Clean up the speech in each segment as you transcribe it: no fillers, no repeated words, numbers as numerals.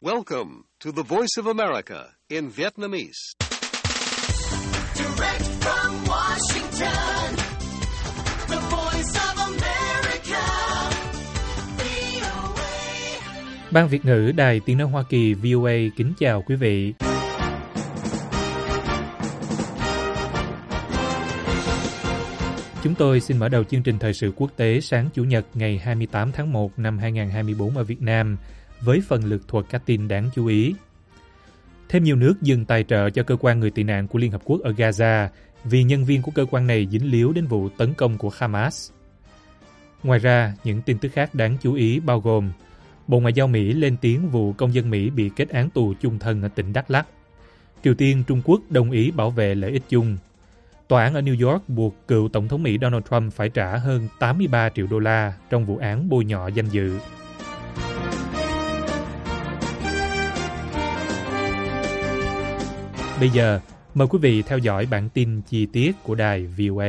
Welcome to the Voice of America in Vietnamese. Direct from Washington, the Voice of America, VOA. Ban Việt ngữ Đài Tiếng nói Hoa Kỳ VOA kính chào quý vị. Chúng tôi xin mở đầu chương trình thời sự quốc tế sáng Chủ nhật ngày 28 tháng 1 năm 2024 ở Việt Nam với phần lược thuật các tin đáng chú ý. Thêm nhiều nước dừng tài trợ cho cơ quan người tị nạn của Liên Hợp Quốc ở Gaza vì nhân viên của cơ quan này dính líu đến vụ tấn công của Hamas. Ngoài ra, những tin tức khác đáng chú ý bao gồm Bộ Ngoại giao Mỹ lên tiếng vụ công dân Mỹ bị kết án tù chung thân ở tỉnh Đắk Lắk. Triều Tiên, Trung Quốc đồng ý bảo vệ lợi ích chung. Tòa án ở New York buộc cựu Tổng thống Mỹ Donald Trump phải trả hơn 83 triệu đô la trong vụ án bôi nhọ danh dự. Bây giờ, mời quý vị theo dõi bản tin chi tiết của đài VOA.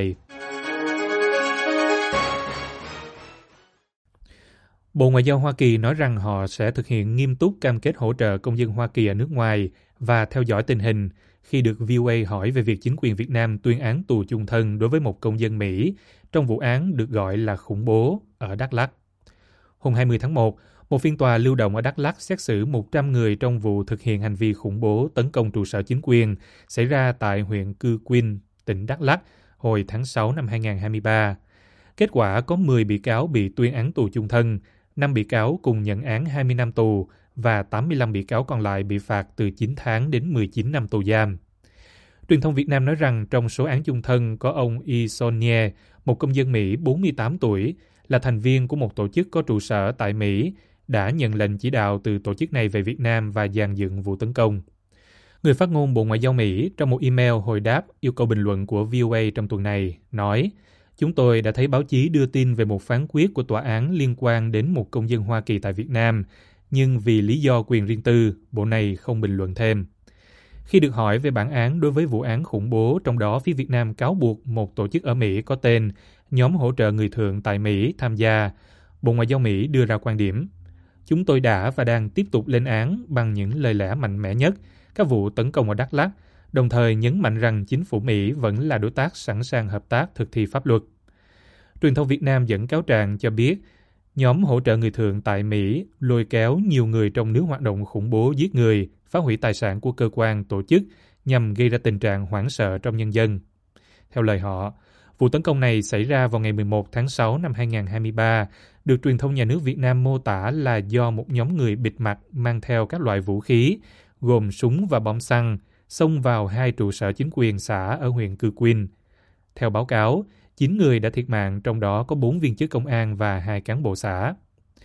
Bộ Ngoại giao Hoa Kỳ nói rằng họ sẽ thực hiện nghiêm túc cam kết hỗ trợ công dân Hoa Kỳ ở nước ngoài và theo dõi tình hình khi được VOA hỏi về việc chính quyền Việt Nam tuyên án tù chung thân đối với một công dân Mỹ trong vụ án được gọi là khủng bố ở Đắk Lắk. Hôm 20 tháng 1, một phiên tòa lưu động ở Đắk Lắk xét xử 100 người trong vụ thực hiện hành vi khủng bố tấn công trụ sở chính quyền xảy ra tại huyện Cư Quyên, tỉnh Đắk Lắk hồi tháng 6 năm 2023. Kết quả có 10 bị cáo bị tuyên án tù chung thân, 5 bị cáo cùng nhận án 20 năm tù và 85 bị cáo còn lại bị phạt từ 9 tháng đến 19 năm tù giam. Truyền thông Việt Nam nói rằng trong số án chung thân có ông Y Son Nye, một công dân Mỹ 48 tuổi, là thành viên của một tổ chức có trụ sở tại Mỹ, đã nhận lệnh chỉ đạo từ tổ chức này về Việt Nam và dàn dựng vụ tấn công. Người phát ngôn Bộ Ngoại giao Mỹ trong một email hồi đáp yêu cầu bình luận của VOA trong tuần này nói: "Chúng tôi đã thấy báo chí đưa tin về một phán quyết của tòa án liên quan đến một công dân Hoa Kỳ tại Việt Nam, nhưng vì lý do quyền riêng tư, Bộ này không bình luận thêm." Khi được hỏi về bản án đối với vụ án khủng bố, trong đó phía Việt Nam cáo buộc một tổ chức ở Mỹ có tên Nhóm Hỗ trợ Người Thượng tại Mỹ tham gia, Bộ Ngoại giao Mỹ đưa ra quan điểm: "Chúng tôi đã và đang tiếp tục lên án bằng những lời lẽ mạnh mẽ nhất các vụ tấn công ở Đắk Lắk, đồng thời nhấn mạnh rằng chính phủ Mỹ vẫn là đối tác sẵn sàng hợp tác thực thi pháp luật." Truyền thông Việt Nam dẫn cáo trạng cho biết Nhóm Hỗ trợ Người Thượng tại Mỹ lôi kéo nhiều người trong nước hoạt động khủng bố giết người, phá hủy tài sản của cơ quan, tổ chức nhằm gây ra tình trạng hoảng sợ trong nhân dân. Theo lời họ, vụ tấn công này xảy ra vào ngày 11 tháng 6 năm 2023, được truyền thông nhà nước Việt Nam mô tả là do một nhóm người bịt mặt mang theo các loại vũ khí, gồm súng và bom xăng, xông vào 2 trụ sở chính quyền xã ở huyện Cư Quyên. Theo báo cáo, 9 người đã thiệt mạng, trong đó có 4 viên chức công an và 2 cán bộ xã.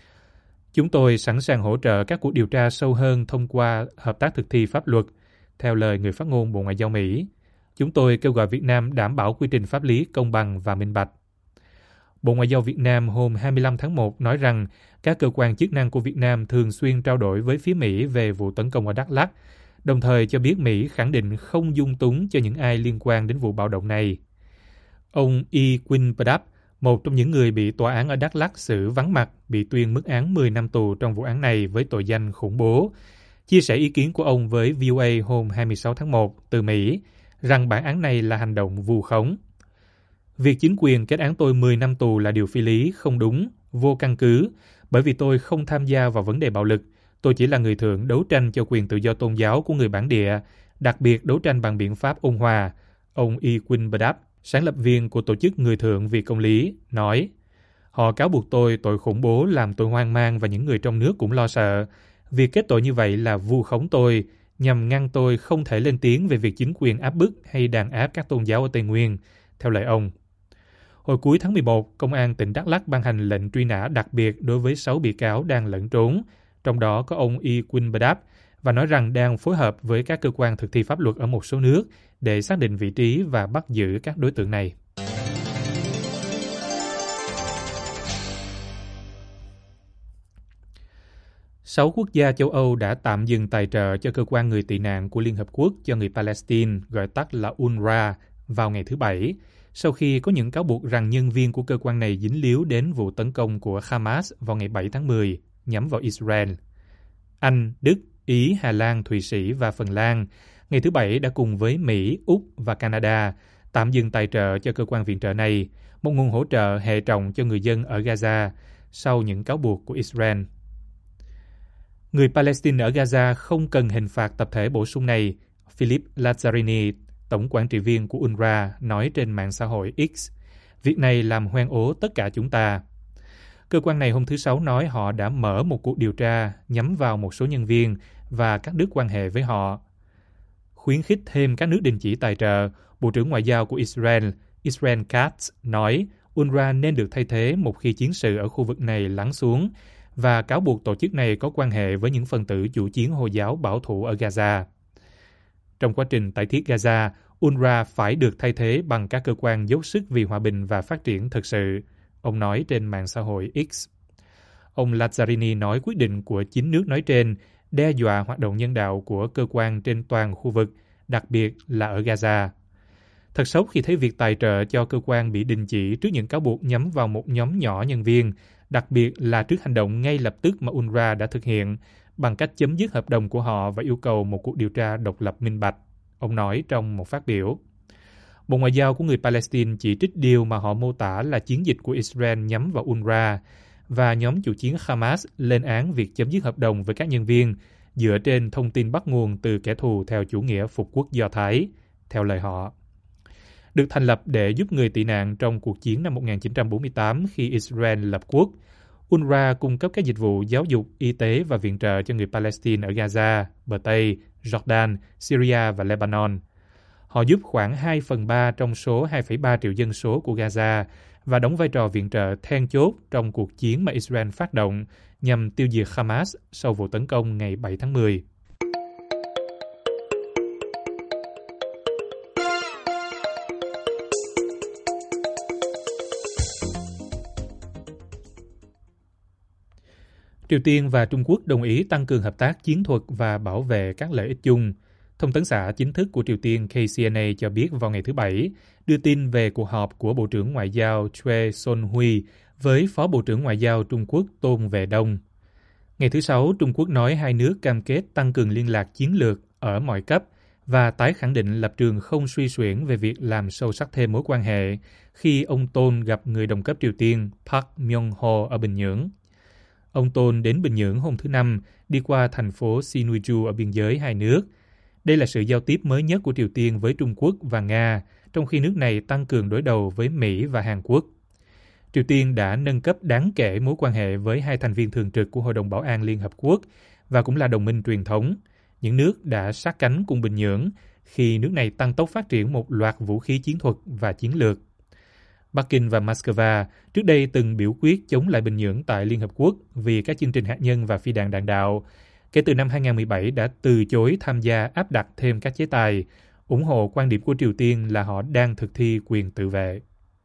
"Chúng tôi sẵn sàng hỗ trợ các cuộc điều tra sâu hơn thông qua hợp tác thực thi pháp luật", theo lời người phát ngôn Bộ Ngoại giao Mỹ. "Chúng tôi kêu gọi Việt Nam đảm bảo quy trình pháp lý công bằng và minh bạch." Bộ Ngoại giao Việt Nam hôm 25 tháng 1 nói rằng các cơ quan chức năng của Việt Nam thường xuyên trao đổi với phía Mỹ về vụ tấn công ở Đắk Lắk, đồng thời cho biết Mỹ khẳng định không dung túng cho những ai liên quan đến vụ bạo động này. Ông Y Quynh Padap, một trong những người bị tòa án ở Đắk Lắk xử vắng mặt, bị tuyên mức án 10 năm tù trong vụ án này với tội danh khủng bố, chia sẻ ý kiến của ông với VOA hôm 26 tháng 1 từ Mỹ, rằng bản án này là hành động vu khống. "Việc chính quyền kết án tôi 10 năm tù là điều phi lý, không đúng, vô căn cứ, bởi vì tôi không tham gia vào vấn đề bạo lực. Tôi chỉ là người thượng đấu tranh cho quyền tự do tôn giáo của người bản địa, đặc biệt đấu tranh bằng biện pháp ôn hòa", ông Y Quynh Padap, sáng lập viên của tổ chức Người Thượng vì Công lý, nói. "Họ cáo buộc tôi tội khủng bố làm tôi hoang mang và những người trong nước cũng lo sợ. Việc kết tội như vậy là vu khống tôi, nhằm ngăn tôi không thể lên tiếng về việc chính quyền áp bức hay đàn áp các tôn giáo ở Tây Nguyên", theo lời ông. Hồi cuối tháng 11, Công an tỉnh Đắk Lắk ban hành lệnh truy nã đặc biệt đối với 6 bị cáo đang lẫn trốn, trong đó có ông Y Quynh Padap, và nói rằng đang phối hợp với các cơ quan thực thi pháp luật ở một số nước để xác định vị trí và bắt giữ các đối tượng này. Sáu quốc gia châu Âu đã tạm dừng tài trợ cho cơ quan người tị nạn của Liên Hợp Quốc cho người Palestine, gọi tắt là UNRWA, vào ngày thứ Bảy, sau khi có những cáo buộc rằng nhân viên của cơ quan này dính líu đến vụ tấn công của Hamas vào ngày 7 tháng 10 nhắm vào Israel. Anh, Đức, Ý, Hà Lan, Thụy Sĩ và Phần Lan, ngày thứ Bảy đã cùng với Mỹ, Úc và Canada tạm dừng tài trợ cho cơ quan viện trợ này, một nguồn hỗ trợ hệ trọng cho người dân ở Gaza sau những cáo buộc của Israel. Người Palestine ở Gaza không cần hình phạt tập thể bổ sung này, Philip Lazzarini, tổng quản trị viên của UNRWA, nói trên mạng xã hội X. Việc này làm hoen ố tất cả chúng ta. Cơ quan này hôm thứ Sáu nói họ đã mở một cuộc điều tra nhắm vào một số nhân viên và cắt đứt quan hệ với họ. Khuyến khích thêm các nước đình chỉ tài trợ, Bộ trưởng Ngoại giao của Israel, Israel Katz, nói UNRWA nên được thay thế một khi chiến sự ở khu vực này lắng xuống và cáo buộc tổ chức này có quan hệ với những phần tử chủ chiến Hồi giáo bảo thủ ở Gaza. Trong quá trình tái thiết Gaza, UNRWA phải được thay thế bằng các cơ quan dốc sức vì hòa bình và phát triển thực sự, ông nói trên mạng xã hội X. Ông Lazzarini nói quyết định của 9 nước nói trên đe dọa hoạt động nhân đạo của cơ quan trên toàn khu vực, đặc biệt là ở Gaza. Thật sốc khi thấy việc tài trợ cho cơ quan bị đình chỉ trước những cáo buộc nhắm vào một nhóm nhỏ nhân viên, đặc biệt là trước hành động ngay lập tức mà UNRWA đã thực hiện bằng cách chấm dứt hợp đồng của họ và yêu cầu một cuộc điều tra độc lập minh bạch, ông nói trong một phát biểu. Bộ Ngoại giao của người Palestine chỉ trích điều mà họ mô tả là chiến dịch của Israel nhắm vào UNRWA, và nhóm chủ chiến Hamas lên án việc chấm dứt hợp đồng với các nhân viên dựa trên thông tin bắt nguồn từ kẻ thù theo chủ nghĩa phục quốc Do Thái, theo lời họ. Được thành lập để giúp người tị nạn trong cuộc chiến năm 1948 khi Israel lập quốc, UNRWA cung cấp các dịch vụ giáo dục, y tế và viện trợ cho người Palestine ở Gaza, bờ Tây, Jordan, Syria và Lebanon. Họ giúp khoảng 2/3 trong số 2,3 triệu dân số của Gaza và đóng vai trò viện trợ then chốt trong cuộc chiến mà Israel phát động nhằm tiêu diệt Hamas sau vụ tấn công ngày 7 tháng 10. Triều Tiên và Trung Quốc đồng ý tăng cường hợp tác chiến thuật và bảo vệ các lợi ích chung. Thông tấn xã chính thức của Triều Tiên KCNA cho biết vào ngày thứ Bảy, đưa tin về cuộc họp của Bộ trưởng Ngoại giao Choi Son-hui với Phó Bộ trưởng Ngoại giao Trung Quốc Tôn Vệ Đông. Ngày thứ Sáu, Trung Quốc nói hai nước cam kết tăng cường liên lạc chiến lược ở mọi cấp và tái khẳng định lập trường không suy xuyển về việc làm sâu sắc thêm mối quan hệ khi ông Tôn gặp người đồng cấp Triều Tiên Park Myung-ho ở Bình Nhưỡng. Ông Tôn đến Bình Nhưỡng hôm thứ Năm, đi qua thành phố Sinuiju ở biên giới hai nước. Đây là sự giao tiếp mới nhất của Triều Tiên với Trung Quốc và Nga, trong khi nước này tăng cường đối đầu với Mỹ và Hàn Quốc. Triều Tiên đã nâng cấp đáng kể mối quan hệ với hai thành viên thường trực của Hội đồng Bảo an Liên Hợp Quốc và cũng là đồng minh truyền thống. Những nước đã sát cánh cùng Bình Nhưỡng khi nước này tăng tốc phát triển một loạt vũ khí chiến thuật và chiến lược. Bắc Kinh và Moscow trước đây từng biểu quyết chống lại Bình Nhưỡng tại Liên Hợp Quốc vì các chương trình hạt nhân và phi đạn đạn đạo. Kể từ năm 2017 đã từ chối tham gia áp đặt thêm các chế tài, ủng hộ quan điểm của Triều Tiên là họ đang thực thi quyền tự vệ.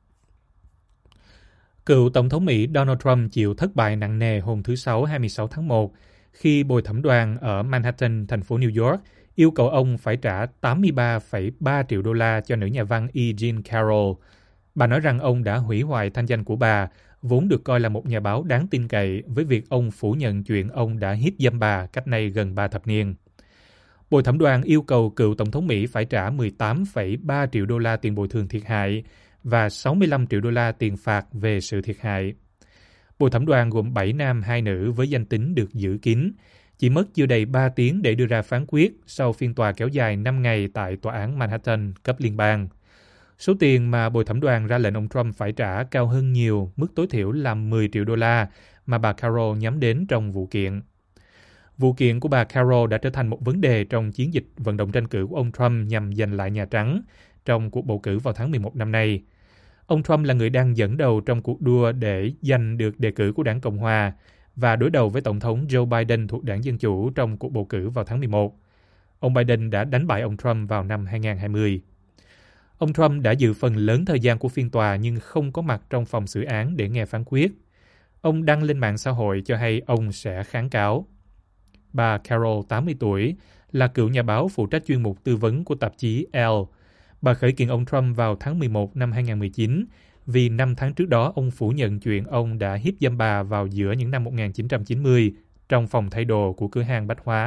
Cựu Tổng thống Mỹ Donald Trump chịu thất bại nặng nề hôm thứ Sáu 26 tháng 1 khi bồi thẩm đoàn ở Manhattan, thành phố New York, yêu cầu ông phải trả 83,3 triệu đô la cho nữ nhà văn E. Jean Carroll. Bà nói rằng ông đã hủy hoại thanh danh của bà, vốn được coi là một nhà báo đáng tin cậy, với việc ông phủ nhận chuyện ông đã hiếp dâm bà cách nay gần 3 thập niên. Bồi thẩm đoàn yêu cầu cựu Tổng thống Mỹ phải trả 18,3 triệu đô la tiền bồi thường thiệt hại và 65 triệu đô la tiền phạt về sự thiệt hại. Bồi thẩm đoàn gồm 7 nam 2 nữ với danh tính được giữ kín, chỉ mất chưa đầy 3 tiếng để đưa ra phán quyết sau phiên tòa kéo dài 5 ngày tại Tòa án Manhattan cấp liên bang. Số tiền mà bồi thẩm đoàn ra lệnh ông Trump phải trả cao hơn nhiều mức tối thiểu là 10 triệu đô la mà bà Carroll nhắm đến trong vụ kiện. Vụ kiện của bà Carroll đã trở thành một vấn đề trong chiến dịch vận động tranh cử của ông Trump nhằm giành lại Nhà Trắng trong cuộc bầu cử vào tháng 11 năm nay. Ông Trump là người đang dẫn đầu trong cuộc đua để giành được đề cử của đảng Cộng Hòa và đối đầu với Tổng thống Joe Biden thuộc đảng Dân Chủ trong cuộc bầu cử vào tháng 11. Ông Biden đã đánh bại ông Trump vào năm 2020. Ông Trump đã dự phần lớn thời gian của phiên tòa nhưng không có mặt trong phòng xử án để nghe phán quyết. Ông đăng lên mạng xã hội cho hay ông sẽ kháng cáo. Bà Carroll, 80 tuổi, là cựu nhà báo phụ trách chuyên mục tư vấn của tạp chí Elle. Bà khởi kiện ông Trump vào tháng 11 năm 2019 vì 5 tháng trước đó ông phủ nhận chuyện ông đã hiếp dâm bà vào giữa những năm 1990 trong phòng thay đồ của cửa hàng bách hóa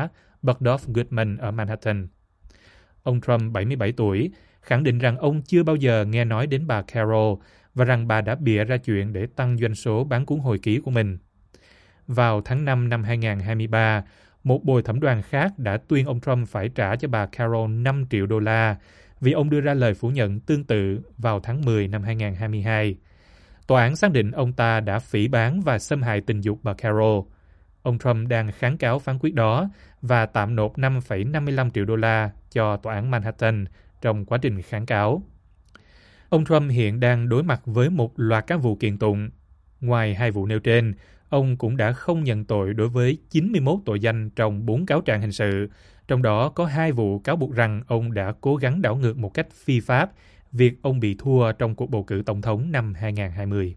Bergdorf Goodman ở Manhattan. Ông Trump, 77 tuổi, khẳng định rằng ông chưa bao giờ nghe nói đến bà Carol và rằng bà đã bịa ra chuyện để tăng doanh số bán cuốn hồi ký của mình. Vào tháng 5 năm 2023, một bồi thẩm đoàn khác đã tuyên ông Trump phải trả cho bà Carol 5 triệu đô la vì ông đưa ra lời phủ nhận tương tự vào tháng 10 năm 2022. Tòa án xác định ông ta đã phỉ báng và xâm hại tình dục bà Carol. Ông Trump đang kháng cáo phán quyết đó và tạm nộp 5,55 triệu đô la cho tòa án Manhattan trong quá trình kháng cáo. Ông Trump hiện đang đối mặt với một loạt các vụ kiện tụng. Ngoài hai vụ nêu trên, ông cũng đã không nhận tội đối với 91 tội danh trong 4 cáo trạng hình sự, trong đó có 2 vụ cáo buộc rằng ông đã cố gắng đảo ngược một cách phi pháp việc ông bị thua trong cuộc bầu cử tổng thống năm 2020.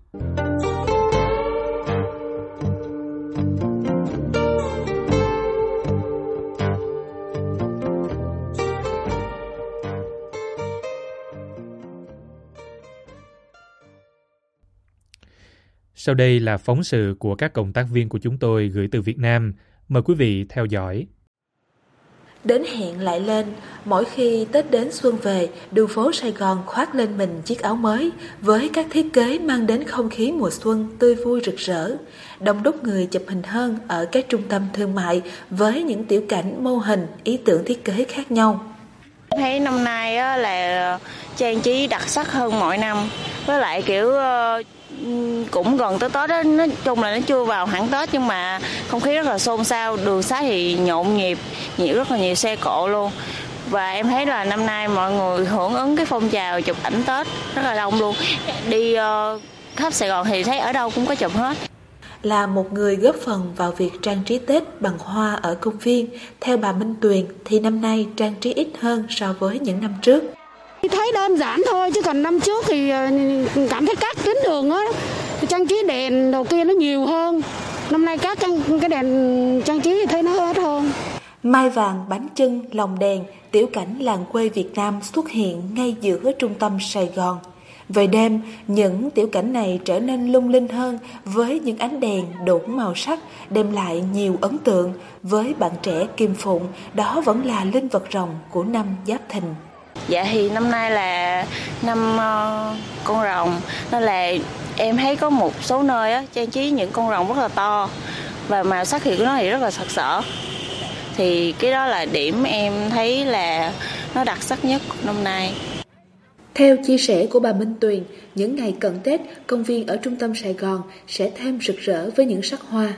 Sau đây là phóng sự của các cộng tác viên của chúng tôi gửi từ Việt Nam. Mời quý vị theo dõi. Đến hẹn lại lên, mỗi khi Tết đến xuân về, đường phố Sài Gòn khoác lên mình chiếc áo mới với các thiết kế mang đến không khí mùa xuân tươi vui rực rỡ. Đông đúc người chụp hình hơn ở các trung tâm thương mại với những tiểu cảnh, mô hình, ý tưởng thiết kế khác nhau. Thấy năm nay là trang trí đặc sắc hơn mọi năm, với lại kiểu cũng gần tới Tết đó, nói chung là nó chưa vào hẳn Tết nhưng mà không khí rất là xôn xao, đường xá thì nhộn nhịp, rất là nhiều xe cộ luôn. Và em thấy là năm nay mọi người hưởng ứng cái phong trào chụp ảnh Tết rất là đông luôn. Đi khắp Sài Gòn thì thấy ở đâu cũng có chụp hết. Là một người góp phần vào việc trang trí Tết bằng hoa ở công viên, theo bà Minh Tuyền thì năm nay trang trí ít hơn so với những năm trước. Thấy đơn giản thôi, chứ còn năm trước thì cảm thấy các tuyến đường á trang trí đèn đầu kia nó nhiều hơn. Năm nay các cái đèn trang trí thì thấy nó ít hơn. Mai vàng, bánh chưng, lồng đèn, tiểu cảnh làng quê Việt Nam xuất hiện ngay giữa trung tâm Sài Gòn. Về đêm, những tiểu cảnh này trở nên lung linh hơn với những ánh đèn đủ màu sắc đem lại nhiều ấn tượng. Với bạn trẻ Kim Phụng, đó vẫn là linh vật rồng của năm Giáp Thìn. Dạ thì năm nay là năm con rồng, nên là em thấy có một số nơi á, trang trí những con rồng rất là to và màu sắc thì của nó thì rất là sặc sỡ. Thì cái đó là điểm em thấy là nó đặc sắc nhất năm nay. Theo chia sẻ của bà Minh Tuyền, những ngày cận Tết, công viên ở trung tâm Sài Gòn sẽ thêm rực rỡ với những sắc hoa.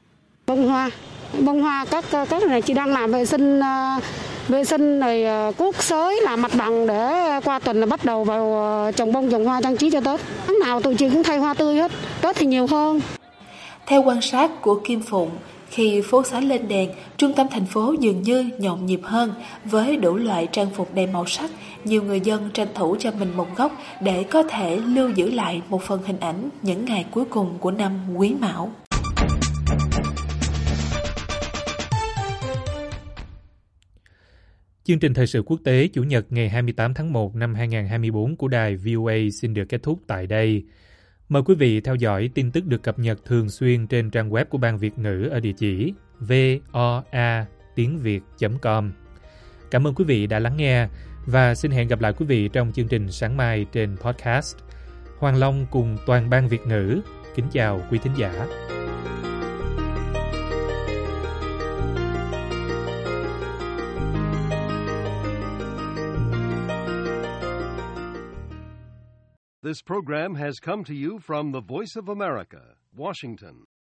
Bông hoa các này chị đang làm vệ sinh rồi cuốc xới làm mặt bằng để qua tuần là bắt đầu vào trồng bông trồng hoa trang trí cho Tết. Tháng nào tụi chị cũng thay hoa tươi hết, Tết thì nhiều hơn. Theo quan sát của Kim Phụng, khi phố xá lên đèn, trung tâm thành phố dường như nhộn nhịp hơn với đủ loại trang phục đầy màu sắc. Nhiều người dân tranh thủ cho mình một góc để có thể lưu giữ lại một phần hình ảnh những ngày cuối cùng của năm Quý Mão. Chương trình thời sự quốc tế Chủ nhật ngày 28 tháng 1 năm 2024 của đài VOA xin được kết thúc tại đây. Mời quý vị theo dõi tin tức được cập nhật thường xuyên trên trang web của Ban Việt ngữ ở địa chỉ voa.tiengviet.com. Cảm ơn quý vị đã lắng nghe và xin hẹn gặp lại quý vị trong chương trình sáng mai trên podcast. Hoàng Long cùng toàn Ban Việt ngữ kính chào quý thính giả. This program has come to you from the Voice of America, Washington.